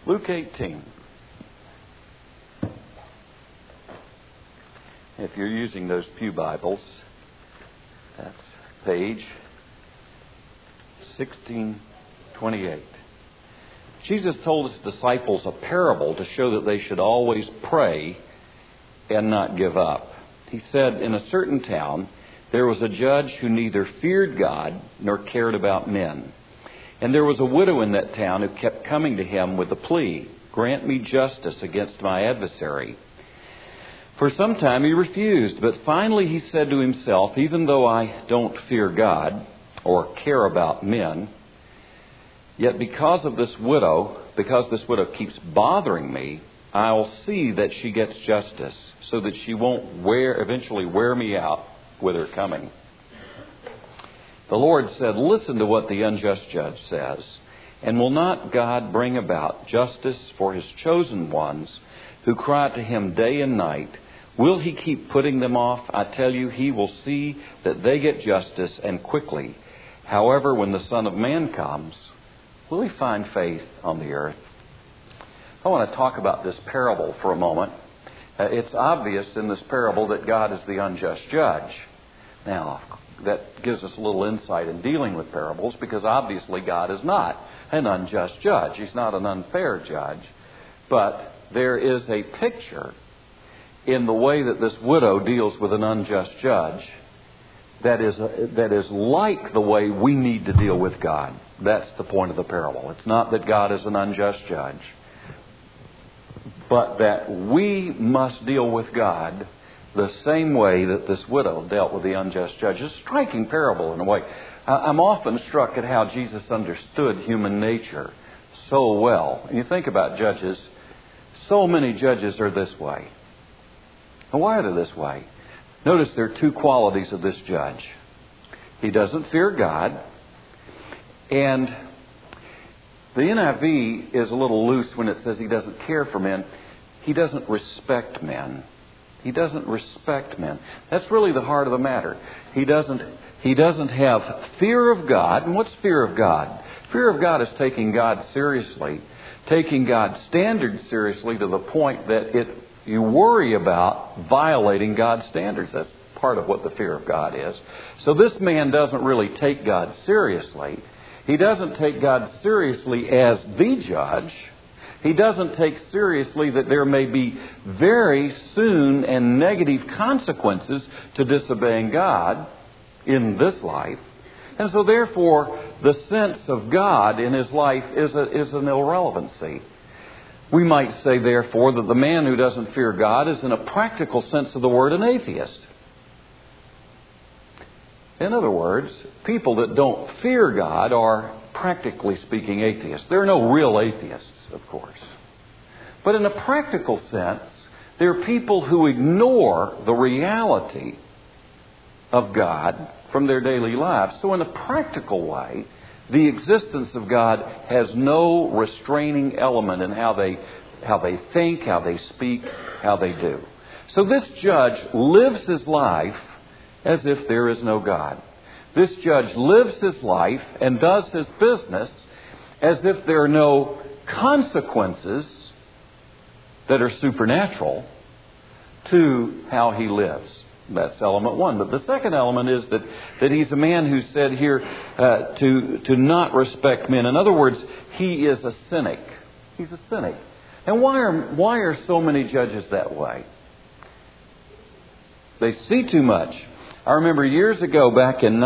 Luke 18. If you're using those pew Bibles, that's page 1628. Jesus told his disciples a parable to show that they should always pray and not give up. He said, in a certain town, there was a judge who neither feared God nor cared about men. And there was a widow in that town who kept coming to him with the plea, "Grant me justice against my adversary." For some time he refused, but finally he said to himself, "Even though I don't fear God or care about men, yet because this widow keeps bothering me, I'll see that she gets justice so that she won't eventually wear me out with her coming." The Lord said, "Listen to what the unjust judge says. And will not God bring about justice for his chosen ones who cry to him day and night? Will he keep putting them off? I tell you, he will see that they get justice, and quickly. However, when the Son of Man comes, will he find faith on the earth?" I want to talk about this parable for a moment. It's obvious in this parable that God is the unjust judge. Now, that gives us a little insight in dealing with parables, because obviously God is not an unjust judge. He's not an unfair judge. But there is a picture in the way that this widow deals with an unjust judge that is like the way we need to deal with God. That's the point of the parable. It's not that God is an unjust judge, but that we must deal with God the same way that this widow dealt with the unjust judge. It's a striking parable in a way. I'm often struck at how Jesus understood human nature so well. And you think about judges, so many judges are this way. And why are they this way? Notice there are two qualities of this judge. He doesn't fear God, and the NIV is a little loose when it says he doesn't care for men. He doesn't respect men. He doesn't respect men. That's really the heart of the matter. He doesn't have fear of God. And what's fear of God? Fear of God is taking God seriously, taking God's standards seriously to the point that you worry about violating God's standards. That's part of what the fear of God is. So this man doesn't really take God seriously. He doesn't take God seriously as the judge. He doesn't take seriously that there may be very soon and negative consequences to disobeying God in this life. And so therefore, the sense of God in his life is an irrelevancy. We might say, therefore, that the man who doesn't fear God is, in a practical sense of the word, an atheist. In other words, people that don't fear God are, practically speaking, atheists. There are no real atheists, of course. But in a practical sense, there are people who ignore the reality of God from their daily lives. So in a practical way, the existence of God has no restraining element in how they think, how they speak, how they do. So this judge lives his life as if there is no God. This judge lives his life and does his business as if there are no consequences that are supernatural to how he lives. That's element one. But the second element is that he's a man who said here to not respect men. In other words, he is a cynic. He's a cynic. And why are so many judges that way? They see too much. I remember years ago, back in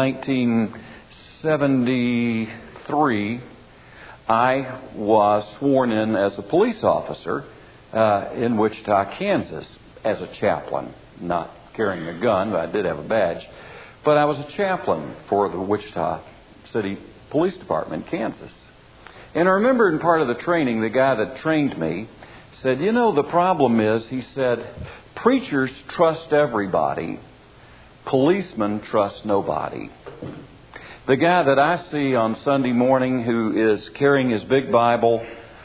1973, I was sworn in as a police officer in Wichita, Kansas, as a chaplain. Not carrying a gun, but I did have a badge. But I was a chaplain for the Wichita City Police Department in Kansas. And I remember in part of the training, the guy that trained me said, the problem is, he said, preachers trust everybody. Policemen trust nobody. The guy that I see on Sunday morning who is carrying his big Bible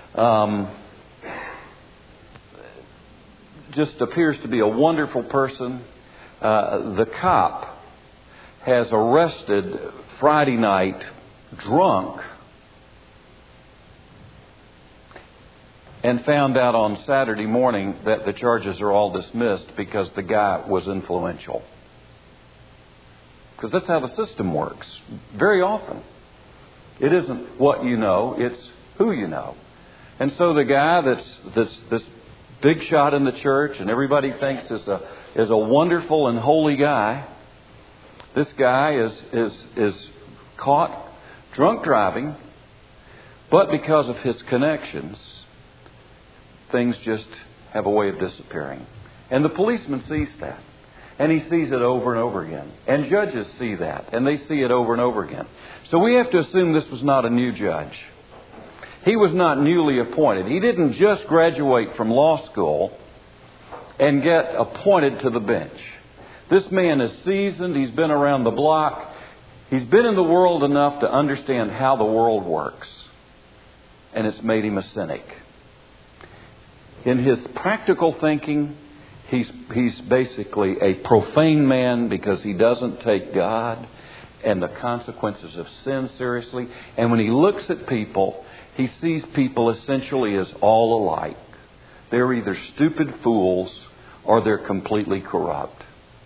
just appears to be a wonderful person. The cop has arrested Friday night drunk and found out on Saturday morning that the charges are all dismissed because the guy was influential. Because that's how the system works. Very often. It isn't what you know, it's who you know. And so the guy that's this big shot in the church and everybody thinks is a wonderful and holy guy, this guy is caught drunk driving, but because of his connections, things just have a way of disappearing. And the policeman sees that. And he sees it over and over again. And judges see that. And they see it over and over again. So we have to assume this was not a new judge. He was not newly appointed. He didn't just graduate from law school and get appointed to the bench. This man is seasoned. He's been around the block. He's been in the world enough to understand how the world works. And it's made him a cynic. In his practical thinking, he's basically a profane man because he doesn't take God and the consequences of sin seriously. And when he looks at people, he sees people essentially as all alike. They're either stupid fools or they're completely corrupt.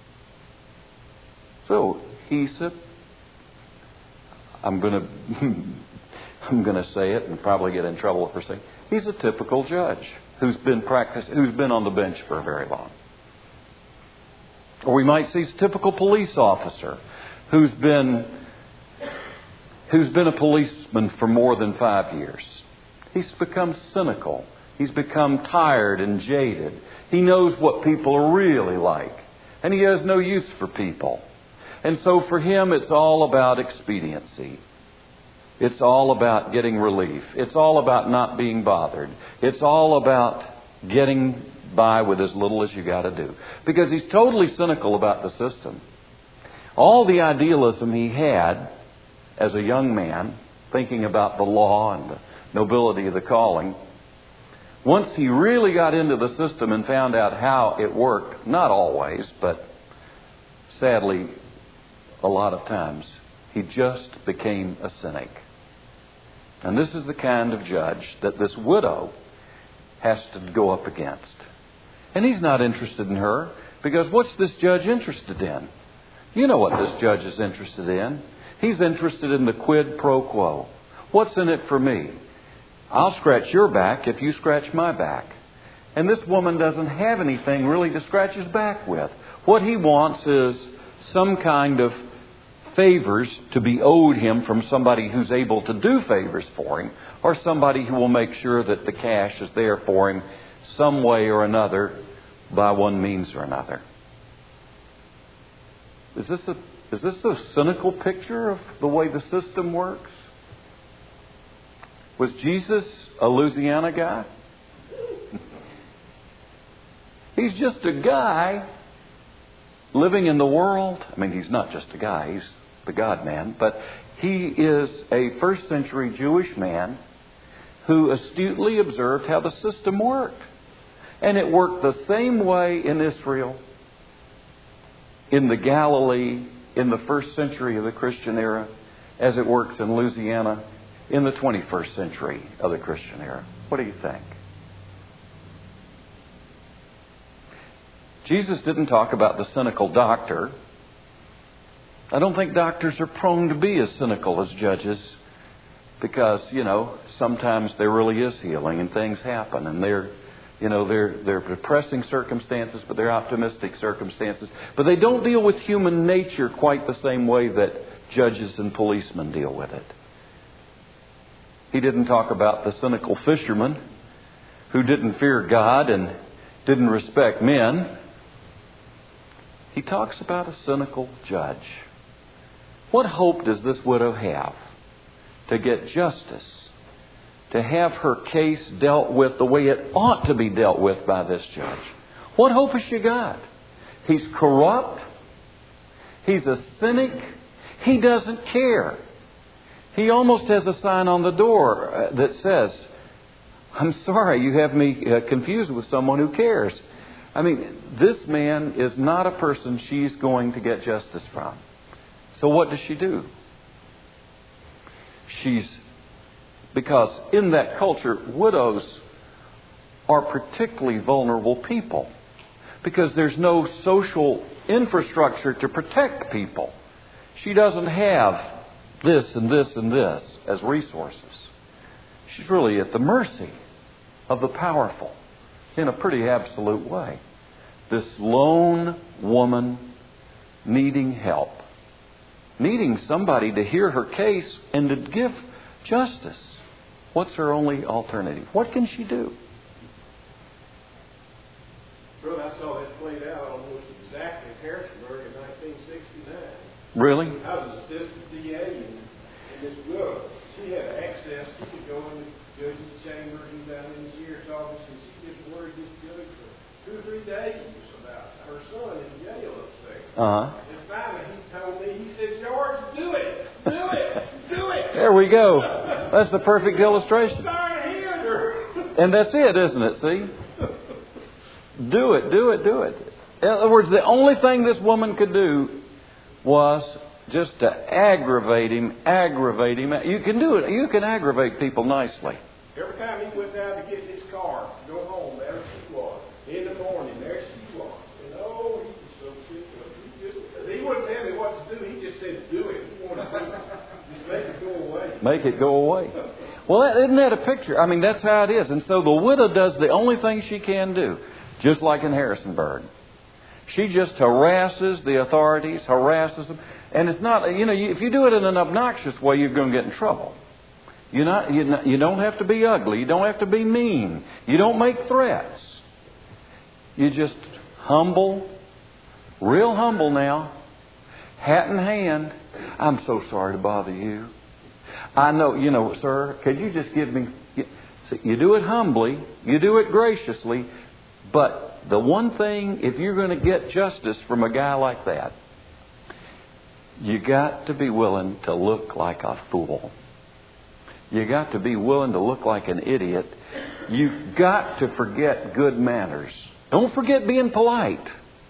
So I'm going to say it and probably get in trouble for saying he's a typical judge who's been on the bench for very long. Or we might see a typical police officer who's been a policeman for more than 5 years. He's become cynical. He's become tired and jaded. He knows what people are really like. And he has no use for people. And so for him, it's all about expediency. It's all about getting relief. It's all about not being bothered. It's all about getting by with as little as you got to do. Because he's totally cynical about the system. All the idealism he had as a young man, thinking about the law and the nobility of the calling, once he really got into the system and found out how it worked, not always, but sadly, a lot of times, he just became a cynic. And this is the kind of judge that this widow has to go up against. And he's not interested in her, because what's this judge interested in? You know what this judge is interested in. He's interested in the quid pro quo. What's in it for me? I'll scratch your back if you scratch my back. And this woman doesn't have anything really to scratch his back with. What he wants is some kind of favors to be owed him from somebody who's able to do favors for him, or somebody who will make sure that the cash is there for him some way or another, by one means or another. Is this a cynical picture of the way the system works? Was Jesus a Louisiana guy? He's just a guy living in the world. I mean, he's not just a guy, he's the God-man. But he is a first century Jewish man who astutely observed how the system worked. And it worked the same way in Israel, in the Galilee, in the first century of the Christian era, as it works in Louisiana in the 21st century of the Christian era. What do you think? Jesus didn't talk about the cynical doctor. I don't think doctors are prone to be as cynical as judges because, sometimes there really is healing and things happen and they're depressing circumstances, but they're optimistic circumstances. But they don't deal with human nature quite the same way that judges and policemen deal with it. He didn't talk about the cynical fisherman who didn't fear God and didn't respect men. He talks about a cynical judge. What hope does this widow have to get justice? To have her case dealt with the way it ought to be dealt with by this judge? What hope has she got? He's corrupt. He's a cynic. He doesn't care. He almost has a sign on the door that says, "I'm sorry, you have me confused with someone who cares." I mean, this man is not a person she's going to get justice from. So what does she do? Because in that culture, widows are particularly vulnerable people because there's no social infrastructure to protect people. She doesn't have this and this and this as resources. She's really at the mercy of the powerful in a pretty absolute way. This lone woman needing help, needing somebody to hear her case and to give justice. What's her only alternative? What can she do? Well, I saw that played out almost exactly in Harrisonburg in 1969. Really? I was an assistant DA, and this girl, she had access. She could go in the judge's chambers and down in the sheriff's office, and she just worried this judge for 2 or 3 days about her son in jail upstairs. And finally, he told me, he said, "George, do it, do it, do it." There we go. That's the perfect illustration. And that's it, isn't it? See? Do it, do it, do it. In other words, the only thing this woman could do was just to aggravate him. You can do it. You can aggravate people nicely. Every time he went down to get his car, to go home, there she was. In the morning, there she was. And oh, he was so sick of it. He wouldn't tell me what to do. He just said, do it. He wanted to just make it go away. Make it go away. Well, isn't that a picture? I mean, that's how it is. And so the widow does the only thing she can do, just like in Harrisonburg. She just harasses the authorities, harasses them. And it's not, if you do it in an obnoxious way, you're going to get in trouble. You don't have to be ugly. You don't have to be mean. You don't make threats. You just humble, real humble now, hat in hand. "I'm so sorry to bother you. I know, sir, could you just give me..." See, you do it humbly. You do it graciously. But the one thing, if you're going to get justice from a guy like that, you got to be willing to look like a fool. You got to be willing to look like an idiot. You've got to forget good manners. Don't forget being polite.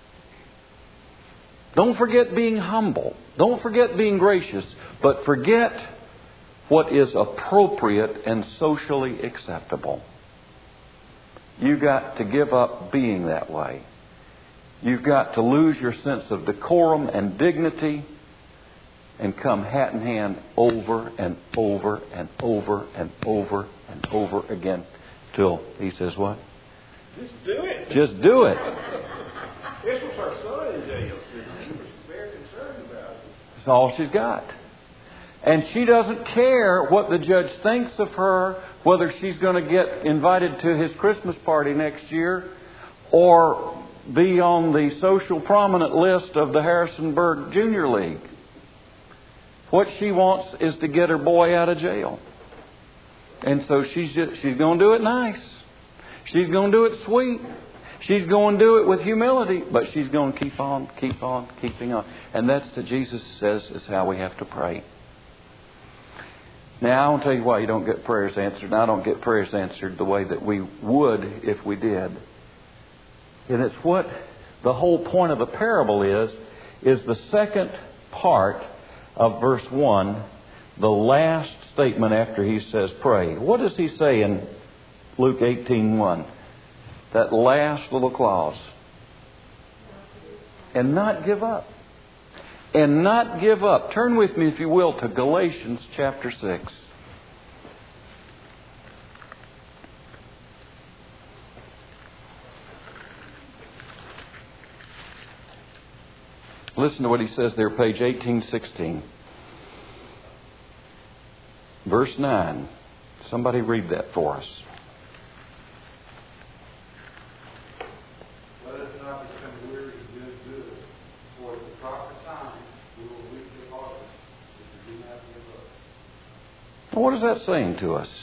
Don't forget being humble. Don't forget being gracious. But forget what is appropriate and socially acceptable. You've got to give up being that way. You've got to lose your sense of decorum and dignity and come hat in hand over and over and over and over and over again till he says what? Just do it. Just do it. This was her son in jail. She was very concerned about it. That's all she's got. And she doesn't care what the judge thinks of her, whether she's going to get invited to his Christmas party next year or be on the social prominent list of the Harrisonburg Junior League. What she wants is to get her boy out of jail. And so she's going to do it nice. She's going to do it sweet. She's going to do it with humility, but she's going to keep on, keeping on. And that's what Jesus says is how we have to pray. Now, I want to tell you why you don't get prayers answered. And I don't get prayers answered the way that we would if we did. And it's what the whole point of the parable is the second part of verse 1, the last statement after he says pray. What does he say in Luke 18:1? That last little clause. And not give up. And not give up. Turn with me, if you will, to Galatians chapter 6. Listen to what he says there, page 1816. Verse 9. Somebody read that for us. Let us not become weary of doing good, for at the proper time we will reap the harvest if we do not give up. What is that saying to us?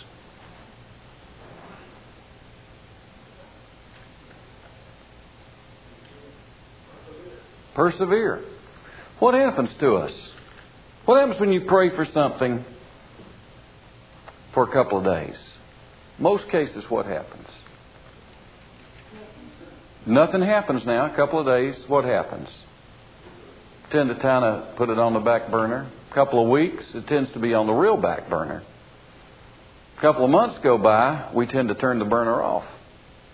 Persevere. What happens to us? What happens when you pray for something for a couple of days? Most cases, what happens? Nothing happens now. A couple of days, what happens? Tend to kind of put it on the back burner. A couple of weeks, it tends to be on the real back burner. A couple of months go by, we tend to turn the burner off.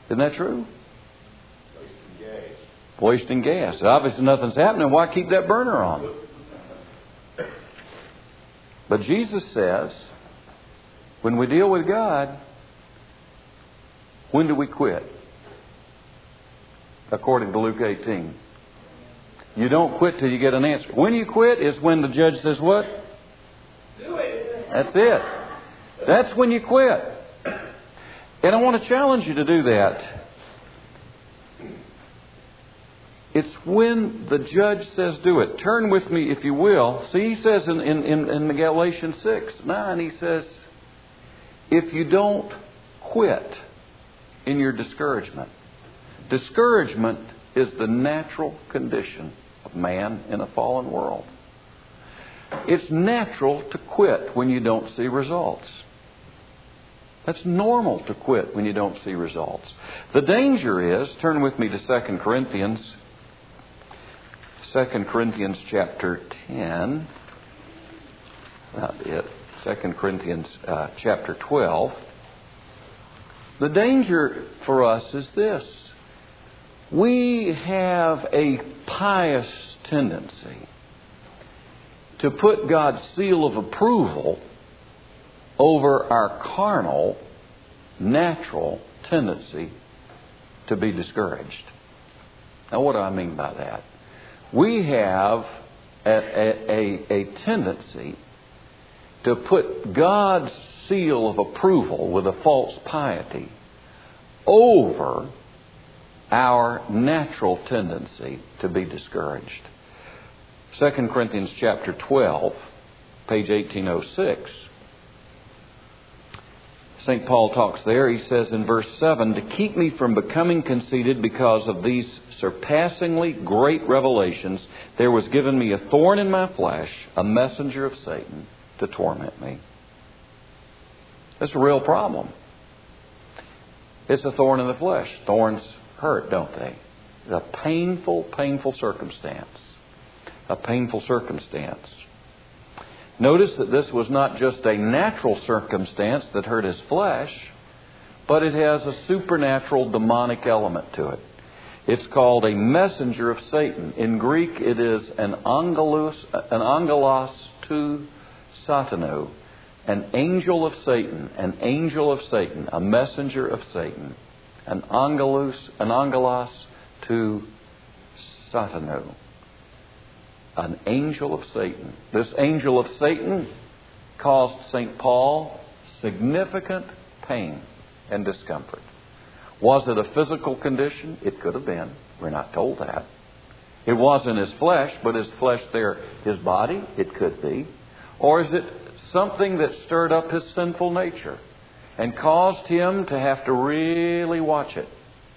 Isn't that true? Wasting gas. Wasting gas. Obviously nothing's happening. Why keep that burner on? But Jesus says, when we deal with God, when do we quit? According to Luke 18. You don't quit till you get an answer. When you quit is when the judge says what? Do it. That's it. That's when you quit. And I want to challenge you to do that. It's when the judge says do it. Turn with me, if you will. See, he says in Galatians 6:9, he says, if you don't quit in your discouragement. Discouragement is the natural condition of man in a fallen world. It's natural to quit when you don't see results. That's normal to quit when you don't see results. The danger is, turn with me to 2 Corinthians. 2 Corinthians chapter 10. Not it. 2 Corinthians chapter 12. The danger for us is this. We have a pious tendency to put God's seal of approval over our carnal, natural tendency to be discouraged. Now, what do I mean by that? We have a tendency to put God's seal of approval with a false piety over our natural tendency to be discouraged. 2 Corinthians chapter 12, page 1806. St. Paul talks there. He says in verse 7, to keep me from becoming conceited because of these surpassingly great revelations, there was given me a thorn in my flesh, a messenger of Satan to torment me. That's a real problem. It's a thorn in the flesh. Thorns hurt, don't they? It's a painful, painful circumstance. A painful circumstance. Notice that this was not just a natural circumstance that hurt his flesh, but it has a supernatural demonic element to it. It's called a messenger of Satan. In Greek, it is an angelos tou satano, an angel of Satan, a messenger of Satan, an angelos tou satano. An angel of Satan. This angel of Satan caused St. Paul significant pain and discomfort. Was it a physical condition? It could have been. We're not told that. It wasn't his flesh, but his flesh there, his body? It could be. Or is it something that stirred up his sinful nature and caused him to have to really watch it?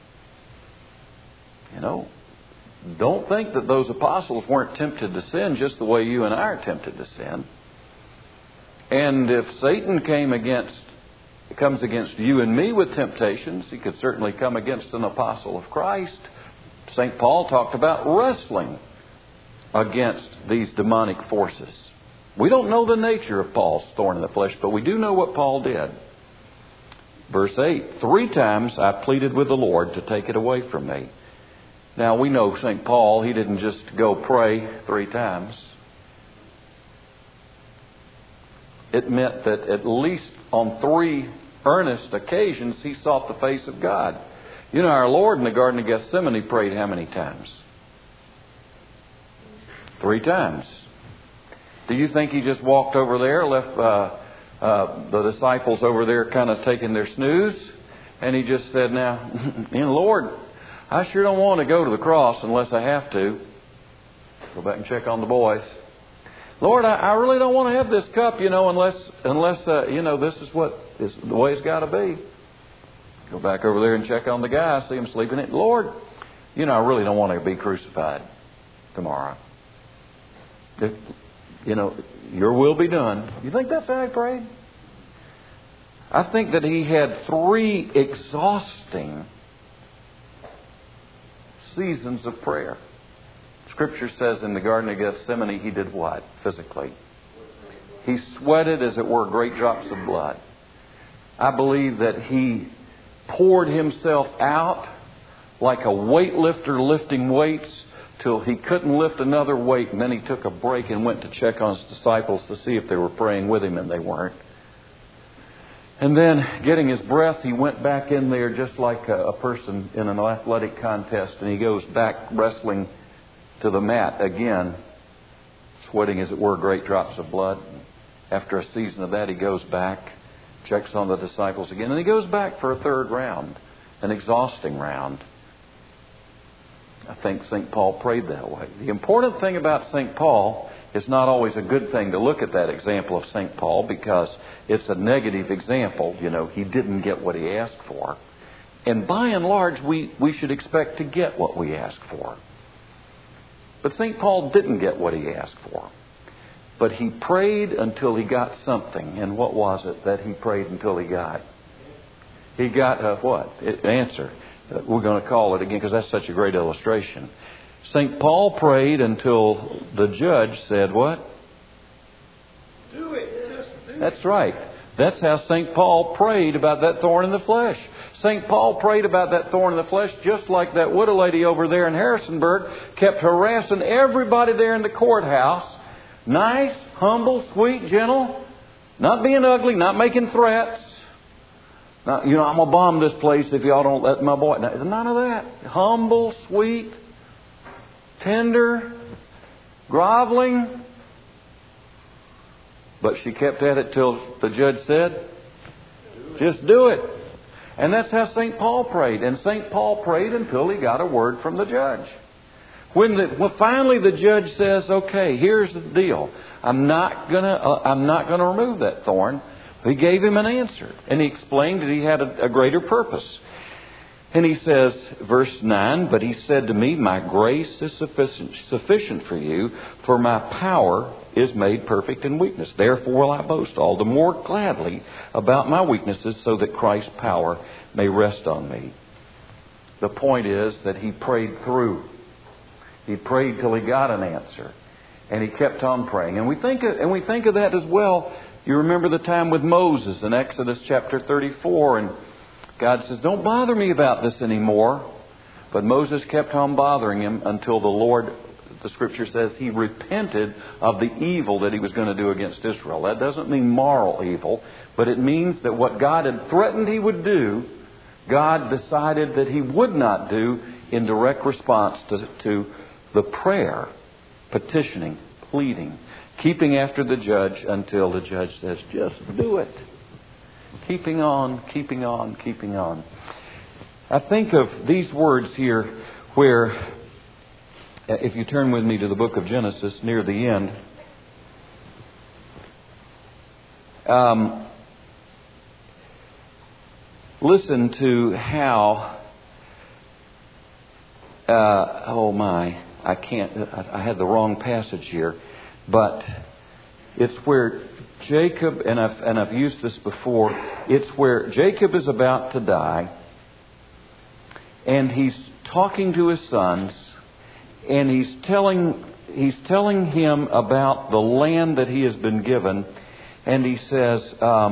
You know, don't think that those apostles weren't tempted to sin just the way you and I are tempted to sin. And if Satan comes against you and me with temptations, he could certainly come against an apostle of Christ. St. Paul talked about wrestling against these demonic forces. We don't know the nature of Paul's thorn in the flesh, but we do know what Paul did. Verse 8, 3 times I pleaded with the Lord to take it away from me. Now, we know St. Paul, he didn't just go pray 3 times. It meant that at least on 3 earnest occasions, he sought the face of God. You know, our Lord in the Garden of Gethsemane prayed how many times? 3 times. Do you think he just walked over there, left the disciples over there kind of taking their snooze, and he just said, now, Lord, I sure don't want to go to the cross unless I have to. Go back and check on the boys. Lord, I really don't want to have this cup, unless this is what is the way it's got to be. Go back over there and check on the guy. See him sleeping in it. Lord, I really don't want to be crucified tomorrow. Your will be done. You think that's how he prayed? I think that he had 3 exhausting seasons of prayer. Scripture says in the Garden of Gethsemane, he did what physically? He sweated, as it were, great drops of blood. I believe that he poured himself out like a weightlifter lifting weights till he couldn't lift another weight. And then he took a break and went to check on his disciples to see if they were praying with him, and they weren't. And then, getting his breath, he went back in there just like a person in an athletic contest, and he goes back wrestling to the mat again, sweating, as it were, great drops of blood. After a season of that, he goes back, checks on the disciples again, and he goes back for a third round, an exhausting round. I think St. Paul prayed that way. The important thing about St. Paul, it's not always a good thing to look at that example of St. Paul because it's a negative example. You know, he didn't get what he asked for. And by and large, we should expect to get what we ask for. But St. Paul didn't get what he asked for. But he prayed until he got something. And what was it that he prayed until he got? He got what? Answer. We're going to call it again because that's such a great illustration. St. Paul prayed until the judge said what? Do it. Just do it. That's right. That's how St. Paul prayed about that thorn in the flesh. St. Paul prayed about that thorn in the flesh just like that widow lady over there in Harrisonburg kept harassing everybody there in the courthouse. Nice, humble, sweet, gentle, not being ugly, not making threats. Not, I'm going to bomb this place if y'all don't let my boy. None of that. Humble, sweet, tender, groveling. But she kept at it till the judge said, just do it. And that's how St. Paul prayed. And St. Paul prayed until he got a word from the judge. When finally the judge says, okay, here's the deal. I'm not gonna remove that thorn. He gave him an answer. And he explained that he had a greater purpose. And he says, verse 9, but he said to me, my grace is sufficient for you, for my power is made perfect in weakness. Therefore will I boast all the more gladly about my weaknesses, so that Christ's power may rest on me. The point is that he prayed through. He prayed till he got an answer. And he kept on praying. And we think of that as well. You remember the time with Moses in Exodus chapter 34, and God says, don't bother me about this anymore. But Moses kept on bothering him until the Lord, the Scripture says, he repented of the evil that he was going to do against Israel. That doesn't mean moral evil, but it means that what God had threatened he would do, God decided that he would not do in direct response to the prayer, petitioning, pleading, keeping after the judge until the judge says, just do it. Keeping on, keeping on, keeping on. I think of these words here where, if you turn with me to the book of Genesis near the end, listen to how, I had the wrong passage here, but it's where Jacob, and I've used this before, it's where Jacob is about to die, and he's talking to his sons, and he's telling him about the land that he has been given, and he says,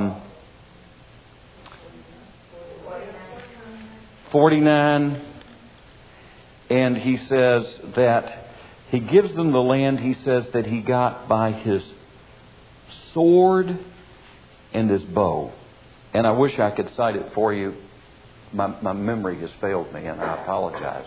49, and he says that he gives them the land, he says, that he got by his sword and his bow. And I wish I could cite it for you. My memory has failed me, and I apologize.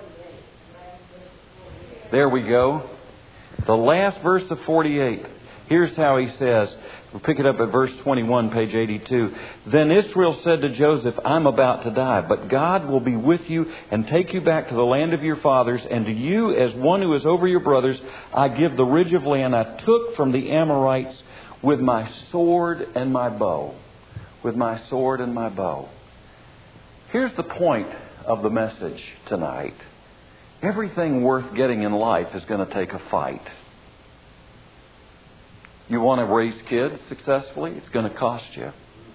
There we go. The last verse of 48. Here's how he says. We'll pick it up at verse 21, page 82. Then Israel said to Joseph, I'm about to die, but God will be with you and take you back to the land of your fathers, and to you, as one who is over your brothers, I give the ridge of land I took from the Amorites with my sword and my bow. With my sword and my bow. Here's the point of the message tonight. Everything worth getting in life is going to take a fight. You want to raise kids successfully? It's going to cost you.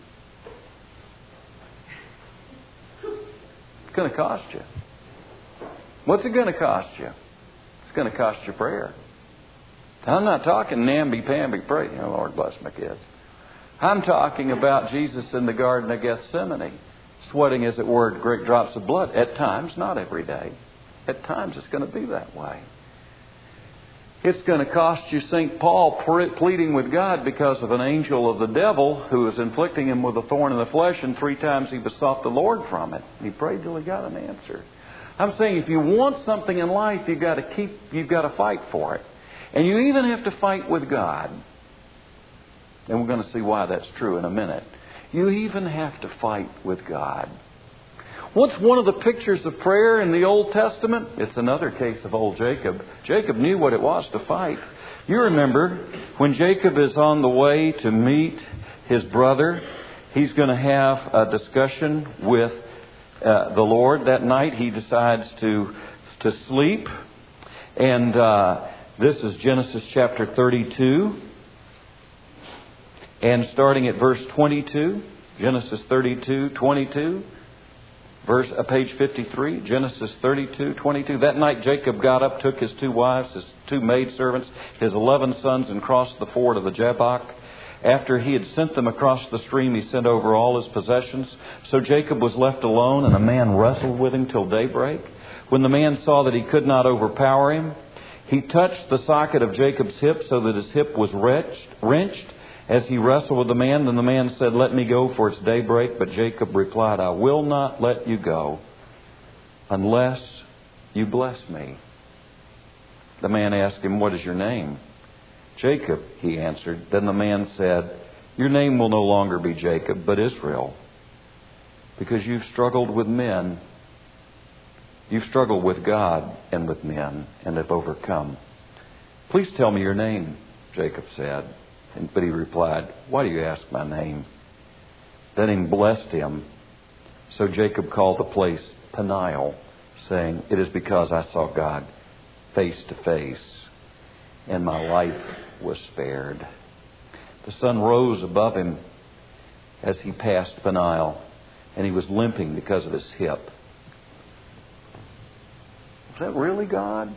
It's going to cost you. What's it going to cost you? It's going to cost you prayer. I'm not talking namby-pamby pray. Lord bless my kids. I'm talking about Jesus in the Garden of Gethsemane, sweating, as it were, great drops of blood. At times, not every day. At times it's going to be that way. It's going to cost you St. Paul pleading with God because of an angel of the devil who was inflicting him with a thorn in the flesh, and 3 times he besought the Lord from it. He prayed till he got an answer. I'm saying if you want something in life, you've got to fight for it. And you even have to fight with God. And we're going to see why that's true in a minute. You even have to fight with God. What's one of the pictures of prayer in the Old Testament? It's another case of old Jacob. Jacob knew what it was to fight. You remember when Jacob is on the way to meet his brother, he's going to have a discussion with the Lord. That night he decides to sleep. And this is Genesis chapter 32. And starting at verse 22, Genesis 32, 22. Page 53, Genesis 32, 22. That night Jacob got up, took his 2 wives, his 2 maidservants, his 11 sons, and crossed the ford of the Jabbok. After he had sent them across the stream, he sent over all his possessions. So Jacob was left alone, and a man wrestled with him till daybreak. When the man saw that he could not overpower him, he touched the socket of Jacob's hip so that his hip was wrenched. As he wrestled with the man, then the man said, "Let me go, for it's daybreak." But Jacob replied, "I will not let you go unless you bless me." The man asked him, "What is your name?" "Jacob," he answered. Then the man said, "Your name will no longer be Jacob, but Israel, because you've struggled with men. You've struggled with God and with men and have overcome." "Please tell me your name," Jacob said. But he replied, "Why do you ask my name?" Then he blessed him. So Jacob called the place Peniel, saying, "It is because I saw God face to face, and my life was spared." The sun rose above him as he passed Peniel, and he was limping because of his hip. Was that really God?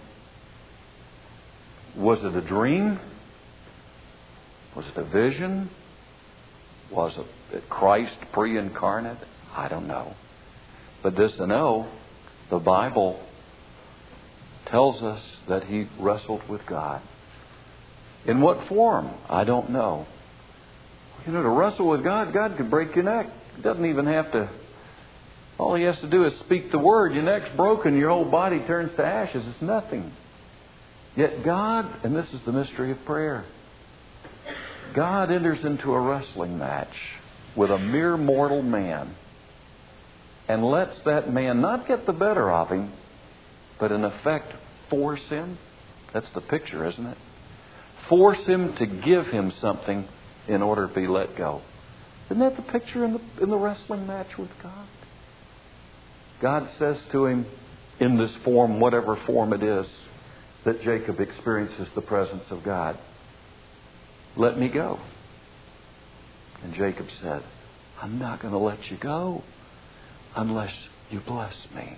Was it a dream? Was it a vision? Was it Christ pre-incarnate? I don't know. But this I know, the Bible tells us that he wrestled with God. In what form? I don't know. To wrestle with God, God could break your neck. He doesn't even have to. All he has to do is speak the word. Your neck's broken, your whole body turns to ashes. It's nothing. Yet God, and this is the mystery of prayer, God enters into a wrestling match with a mere mortal man and lets that man not get the better of him, but in effect force him. That's the picture, isn't it? Force him to give him something in order to be let go. Isn't that the picture in the wrestling match with God? God says to him in this form, whatever form it is, that Jacob experiences the presence of God, "Let me go." And Jacob said, "I'm not going to let you go unless you bless me."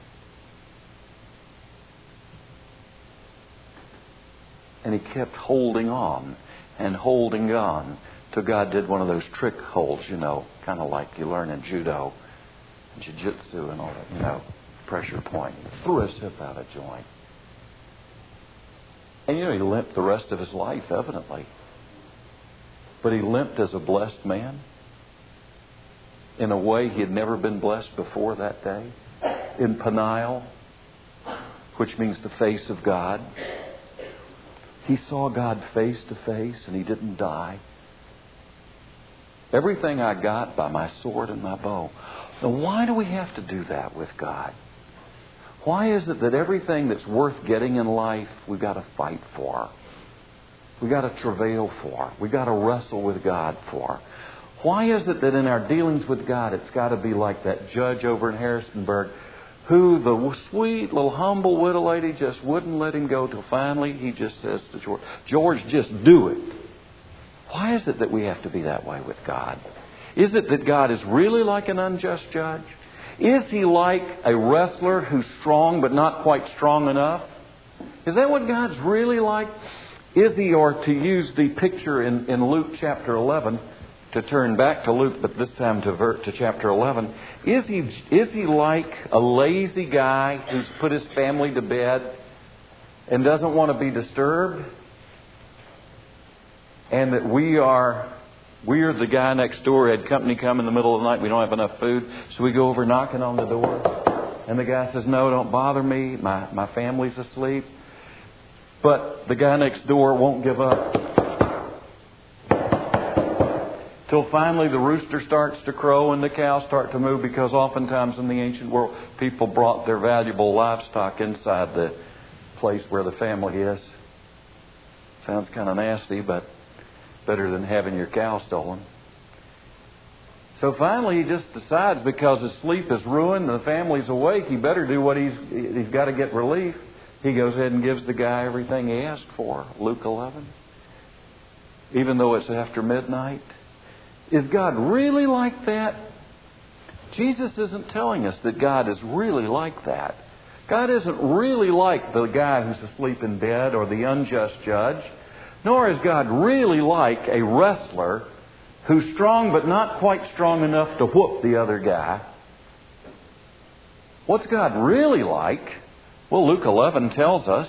And he kept holding on and holding on till God did one of those trick holds, kind of like you learn in judo and jiu-jitsu and all that, pressure point. He threw his hip out of joint. And he limped the rest of his life, evidently. But he limped as a blessed man in a way he had never been blessed before that day. In Peniel, which means the face of God. He saw God face to face and he didn't die. Everything I got by my sword and my bow. Now, why do we have to do that with God? Why is it that everything that's worth getting in life we've got to fight for? We've got to travail for. We've got to wrestle with God for. Why is it that in our dealings with God it's got to be like that judge over in Harrisonburg who the sweet little humble widow lady just wouldn't let him go till finally he just says to George, "George, just do it." Why is it that we have to be that way with God? Is it that God is really like an unjust judge? Is he like a wrestler who's strong but not quite strong enough? Is that what God's really like? Is he, or to use the picture in Luke chapter 11, to turn back to Luke, but this time to chapter 11. Is he like a lazy guy who's put his family to bed and doesn't want to be disturbed? And that we're the guy next door who had company come in the middle of the night. We don't have enough food. So we go over knocking on the door. And the guy says, no, don't bother me. My family's asleep. But the guy next door won't give up. Till finally the rooster starts to crow and the cows start to move, because oftentimes in the ancient world people brought their valuable livestock inside the place where the family is. Sounds kind of nasty, but better than having your cow stolen. So finally he just decides, because his sleep is ruined and the family's awake, he better do what he's got to get relief. He goes ahead and gives the guy everything he asked for. Luke 11. Even though it's after midnight. Is God really like that? Jesus isn't telling us that God is really like that. God isn't really like the guy who's asleep in bed or the unjust judge. Nor is God really like a wrestler who's strong but not quite strong enough to whoop the other guy. What's God really like? Well, Luke 11 tells us.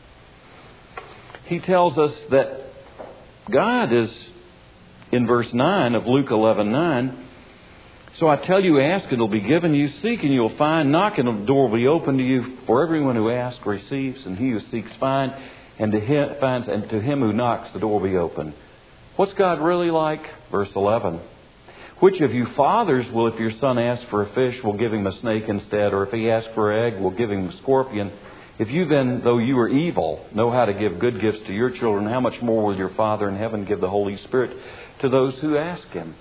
He tells us that God is, in verse 9 of Luke 11:9, so I tell you, ask and it will be given you, seek and you will find, knock and the door will be opened to you. For everyone who asks receives, and he who seeks finds, and to him who knocks the door will be open. What's God really like? Verse 11. Which of you fathers will, if your son asks for a fish, will give him a snake instead? Or if he asks for an egg, will give him a scorpion? If you then, though you are evil, know how to give good gifts to your children, how much more will your Father in heaven give the Holy Spirit to those who ask Him?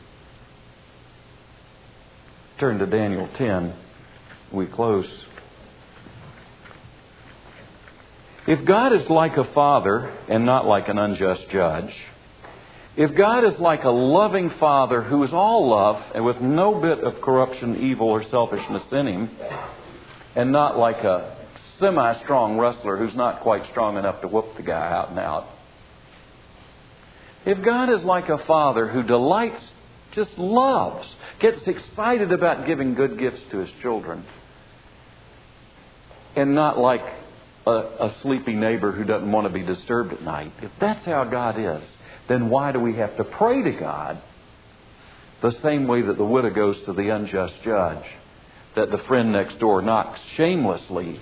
Turn to Daniel 10. We close. If God is like a father and not like an unjust judge, if God is like a loving Father who is all love and with no bit of corruption, evil, or selfishness in Him, and not like a semi-strong wrestler who's not quite strong enough to whoop the guy out and out. If God is like a Father who delights, just loves, gets excited about giving good gifts to His children, and not like a sleepy neighbor who doesn't want to be disturbed at night, if that's how God is, then why do we have to pray to God the same way that the widow goes to the unjust judge, that the friend next door knocks shamelessly,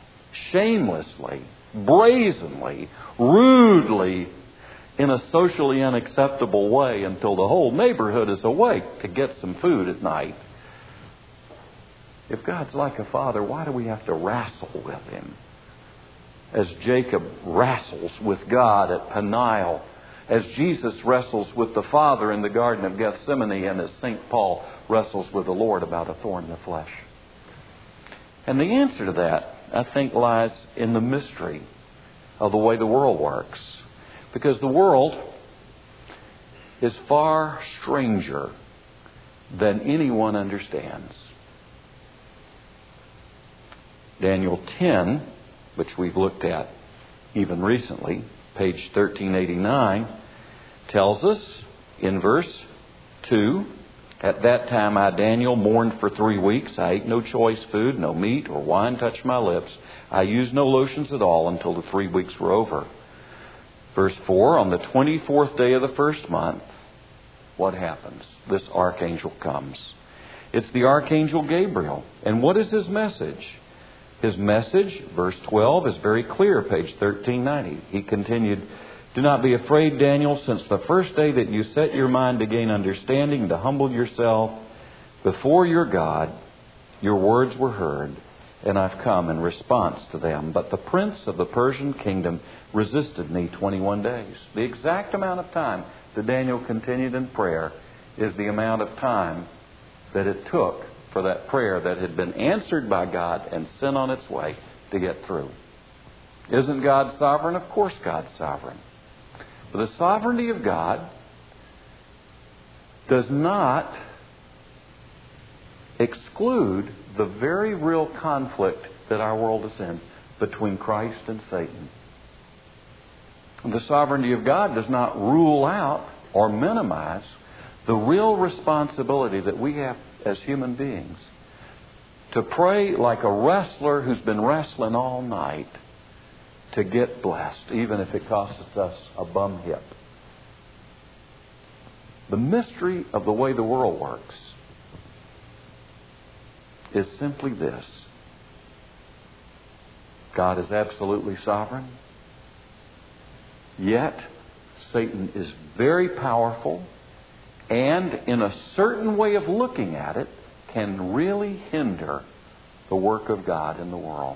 brazenly, rudely, in a socially unacceptable way until the whole neighborhood is awake to get some food at night? If God's like a father, why do we have to wrestle with Him? As Jacob wrestles with God at Peniel, as Jesus wrestles with the Father in the Garden of Gethsemane, and as St. Paul wrestles with the Lord about a thorn in the flesh. And the answer to that, I think, lies in the mystery of the way the world works. Because the world is far stranger than anyone understands. Daniel 10, which we've looked at even recently, page 1389, tells us in verse 2, at that time I, Daniel, mourned for 3 weeks. I ate no choice food, no meat or wine touched my lips. I used no lotions at all until the 3 weeks were over. Verse 4, on the 24th day of the first month, what happens? This archangel comes. It's the archangel Gabriel. And what is his message? His message, verse 12, is very clear, page 1390. He continued, do not be afraid, Daniel, since the first day that you set your mind to gain understanding, to humble yourself before your God, your words were heard, and I've come in response to them. But the prince of the Persian kingdom resisted me 21 days. The exact amount of time that Daniel continued in prayer is the amount of time that it took for that prayer that had been answered by God and sent on its way to get through. Isn't God sovereign? Of course God's sovereign. But the sovereignty of God does not exclude the very real conflict that our world is in between Christ and Satan. The sovereignty of God does not rule out or minimize The real responsibility that we have as human beings to pray like a wrestler who's been wrestling all night to get blessed, even if it costs us a bum hip. The mystery of the way the world works is simply this. God is absolutely sovereign. Yet, Satan is very powerful and, in a certain way of looking at it, can really hinder the work of God in the world.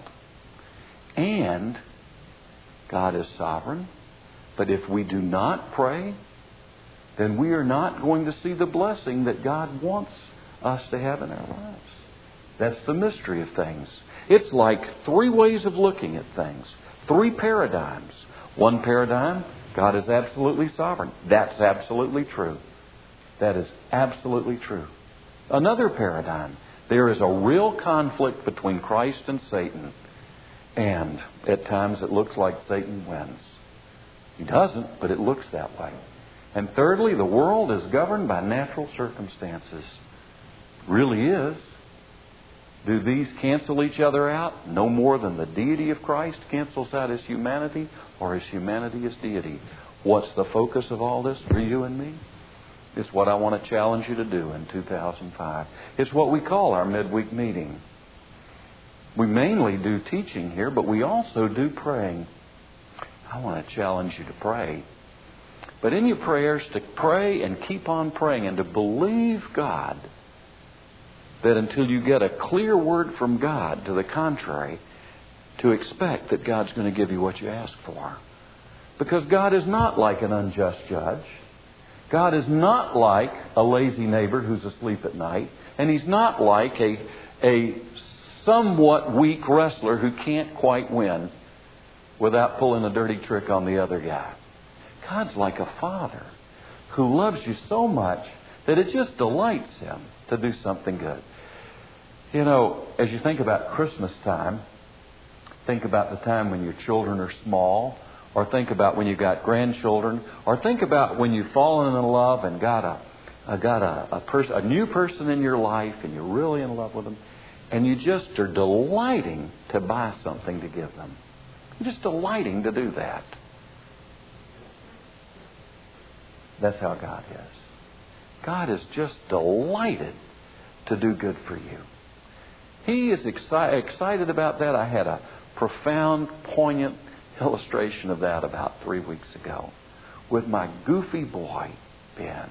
And God is sovereign. But if we do not pray, then we are not going to see the blessing that God wants us to have in our lives. That's the mystery of things. It's like three ways of looking at things. Three paradigms. One paradigm, God is absolutely sovereign. That's absolutely true. That is absolutely true. Another paradigm, there is a real conflict between Christ and Satan. And at times it looks like Satan wins. He doesn't, but it looks that way. And thirdly, the world is governed by natural circumstances. Really is. Do these cancel each other out? No more than the deity of Christ cancels out His humanity, or His humanity His deity. What's the focus of all this for you and me? It's what I want to challenge you to do in 2005. It's what we call our midweek meeting. We mainly do teaching here, but we also do praying. I want to challenge you to pray. But in your prayers, to pray and keep on praying and to believe God that until you get a clear word from God to the contrary, to expect that God's going to give you what you ask for. Because God is not like an unjust judge. God is not like a lazy neighbor who's asleep at night. And He's not like a somewhat weak wrestler who can't quite win without pulling a dirty trick on the other guy. God's like a father who loves you so much that it just delights Him to do something good. You know, as you think about Christmas time, think about the time when your children are small, or think about when you've got grandchildren, or think about when you've fallen in love and got a new person in your life and you're really in love with them, and you just are delighting to buy something to give them. You're just delighting to do that. That's how God is. God is just delighted to do good for you. He is excited about that. I had a profound, poignant illustration of that about 3 weeks ago with my goofy boy, Ben.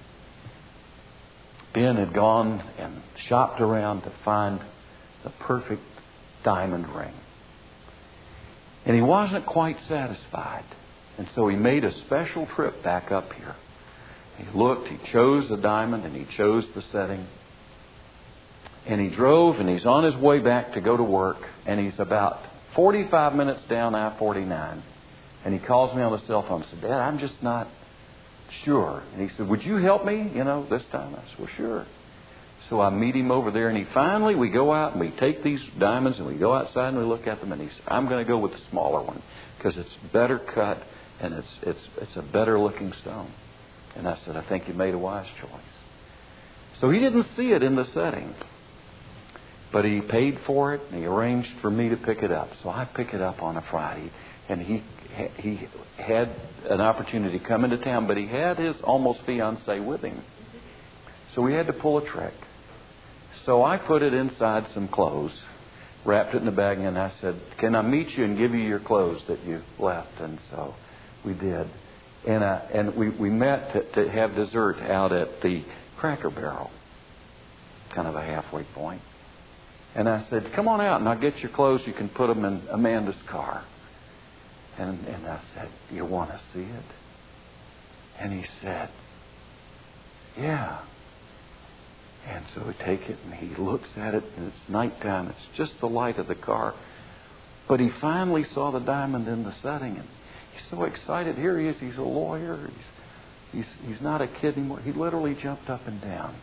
Ben had gone and shopped around to find the perfect diamond ring. And he wasn't quite satisfied. And so he made a special trip back up here. He looked, he chose the diamond, and he chose the setting. And he drove, and he's on his way back to go to work. And he's about 45 minutes down I-49. And he calls me on the cell phone and said, Dad, I'm just not sure. And he said, would you help me, this time? I said, well, sure. So I meet him over there, and we go out, and we take these diamonds, and we go outside, and we look at them, and he said, I'm going to go with the smaller one, because it's better cut, and it's a better looking stone. And I said, I think you made a wise choice. So he didn't see it in the setting. But he paid for it, and he arranged for me to pick it up. So I pick it up on a Friday, and he had an opportunity to come into town, but he had his almost fiancée with him. So we had to pull a trick. So I put it inside some clothes, wrapped it in a bag, and I said, can I meet you and give you your clothes that you left? And so we did. And we met to have dessert out at the Cracker Barrel, kind of a halfway point. And I said, come on out and I'll get your clothes. You can put them in Amanda's car. And I said, do you want to see it? And he said, yeah. And so we take it and he looks at it, and it's nighttime. It's just the light of the car. But he finally saw the diamond in the setting, and he's so excited. Here he is. He's a lawyer. He's not a kid anymore. He literally jumped up and down.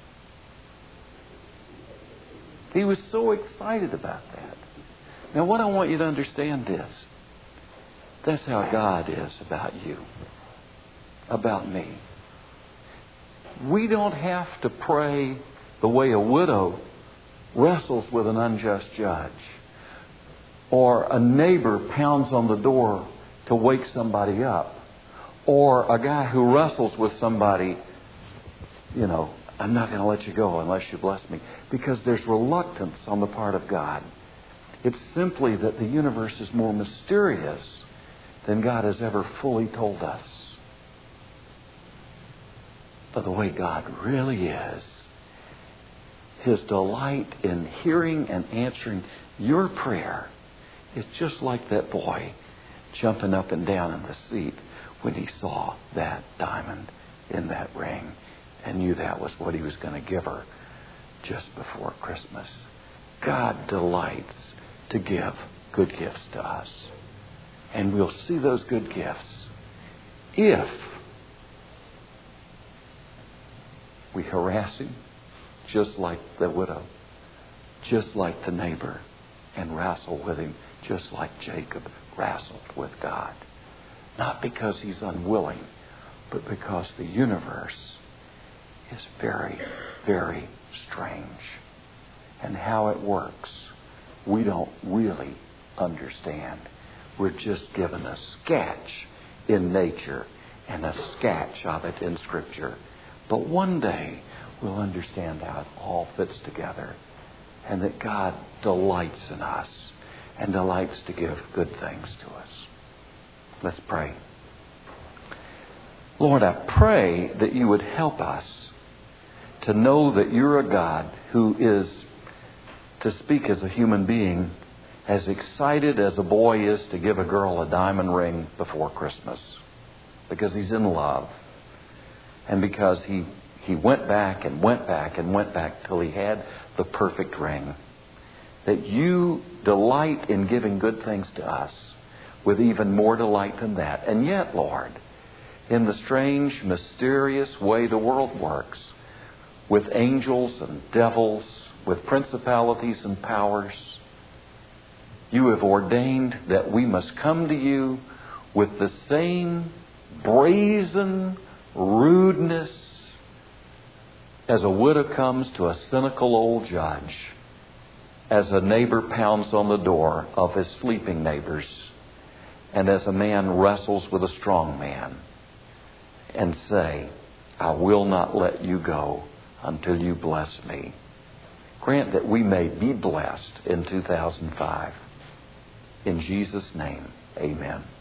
He was so excited about that. Now, what I want you to understand is, that's how God is about you, about me. We don't have to pray the way a widow wrestles with an unjust judge, or a neighbor pounds on the door to wake somebody up, or a guy who wrestles with somebody, I'm not going to let you go unless you bless me. Because there's reluctance on the part of God. It's simply that the universe is more mysterious than God has ever fully told us. But the way God really is, His delight in hearing and answering your prayer is just like that boy jumping up and down in the seat when he saw that diamond in that ring and knew that was what he was going to give her just before Christmas. God delights to give good gifts to us. And we'll see those good gifts if we harass Him just like the widow, just like the neighbor, and wrestle with Him just like Jacob wrestled with God. Not because He's unwilling, but because the universe is very, very strange. And how it works, we don't really understand. We're just given a sketch in nature and a sketch of it in Scripture. But one day we'll understand how it all fits together, and that God delights in us and delights to give good things to us. Let's pray. Lord, I pray that You would help us to know that You're a God who is, to speak as a human being, as excited as a boy is to give a girl a diamond ring before Christmas, because he's in love, and because he went back and went back and went back till he had the perfect ring. That You delight in giving good things to us with even more delight than that. And yet, Lord, in the strange, mysterious way the world works, with angels and devils, with principalities and powers, You have ordained that we must come to You with the same brazen rudeness as a widow comes to a cynical old judge, as a neighbor pounds on the door of his sleeping neighbors, and as a man wrestles with a strong man, and say, I will not let You go until You bless me. Grant that we may be blessed in 2005. In Jesus' name, amen.